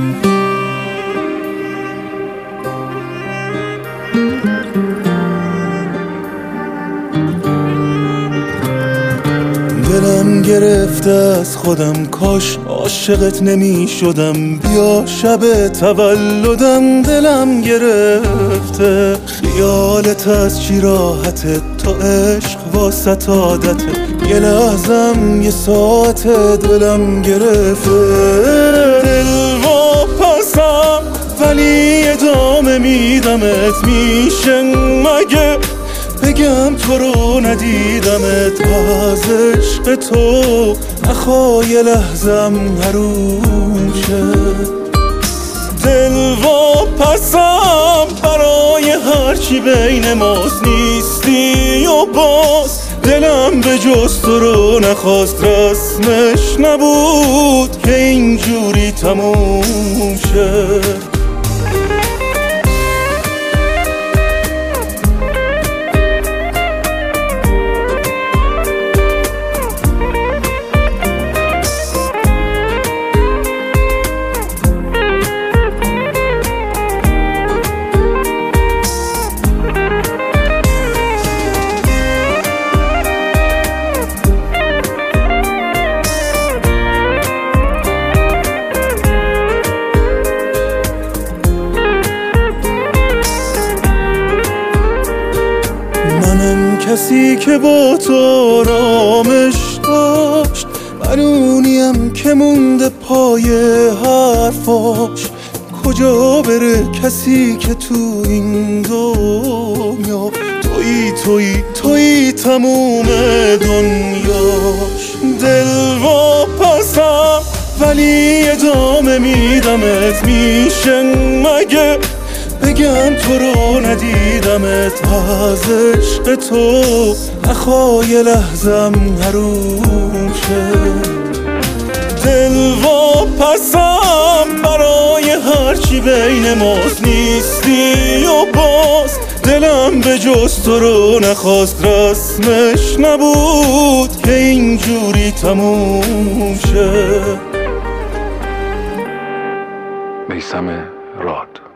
دلم گرفته از خودم، کاش عاشقت نمی شدم. بیا شب تولدم، دلم گرفته. خیالت از چی راحته، تو عشق واسط عادته. یه لحظم یه ساعت دلم گرفته. دل واپسم ولی ادامه میدمت. میشه مگه بگم تو رو ندیدمت؟ از عشق تو نخواه یه لحظم حروم شه. دل واپسم برای هرچی بین ماست. نیستی و باز دلم به جز تو رو نخواست. رسمش نبود که اینجوری تموم شه. کسی که با تو آرامش داشت، من اونیم که مونده پای حرفاش. کجا بره کسی که تو این دنیا تویی تموم دنیاش. دل واپسم ولی ادامه میدمت. میشه مگه بگم تو رو ندیدمت؟ از عشق تو نخواه یه لحظم حروم شه. دل واپسم برای هرچی بین ماست. نیستی و باز دلم به جز تو رو نخواست. رسمش نبود که اینجوری تموم شه. میثم راد.